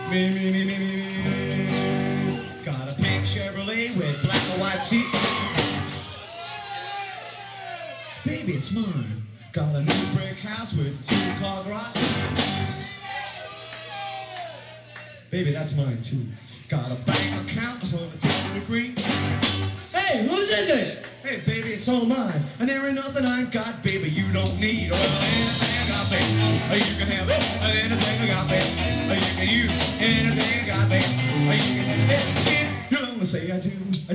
Me. Got a pink Chevrolet with black and white seats. Baby, it's mine. Got a new brick house with a two-car garage. Baby, that's mine too. Got a bank account on the top of the green. Hey, whose is it? Hey, baby, it's all mine. And there ain't nothing I got, baby, you don't need. Well, anything I got, baby, you can have it. And anything I got, baby, you can use. Anything I got, baby, you can have it. You know, say I do.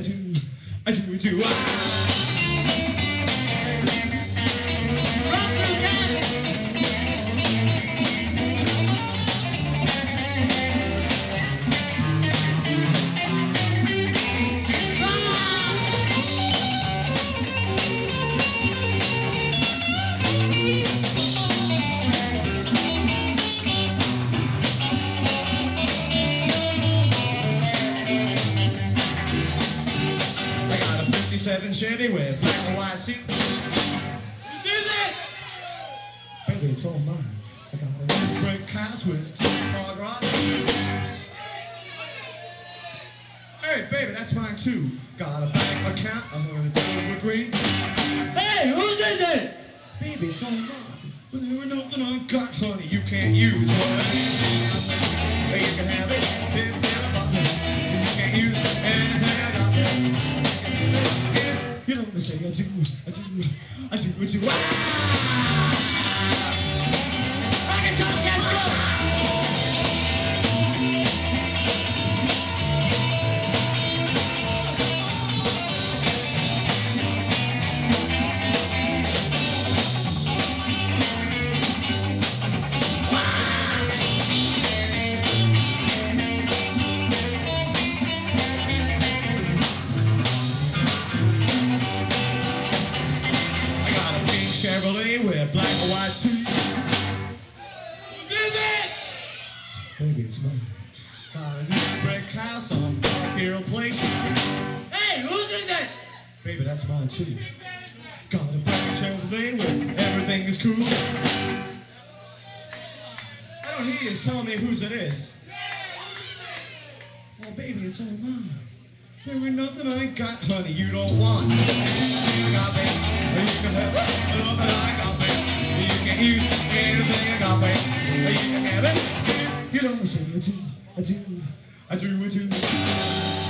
Chevy with black and white seats. Baby, it's all mine. I got a new brick house with a two-car garage. Hey, baby, that's mine too. Got a bank account, I'm gonna do it green. Hey, whose is it? Baby, it's all mine. But there ain't nothing I got, honey, you can't use. Well, you can have it, baby, you can't use anything I got. You know, say I do. I can talk, let's go! Chevrolet with black and white seats. Who's it? Baby, it's mine. Got a new brick house on Park Hero Place. Hey, whose is it? Baby, that's mine too. Got a black Chevrolet where everything is cool. I don't hear you telling me whose it is. Oh, baby, it's all mine. There ain't nothing I got, honey, you don't want. You got me, you can have it. Nothing I got, baby. You can use anything I got, baby. You can have it. You don't say I do.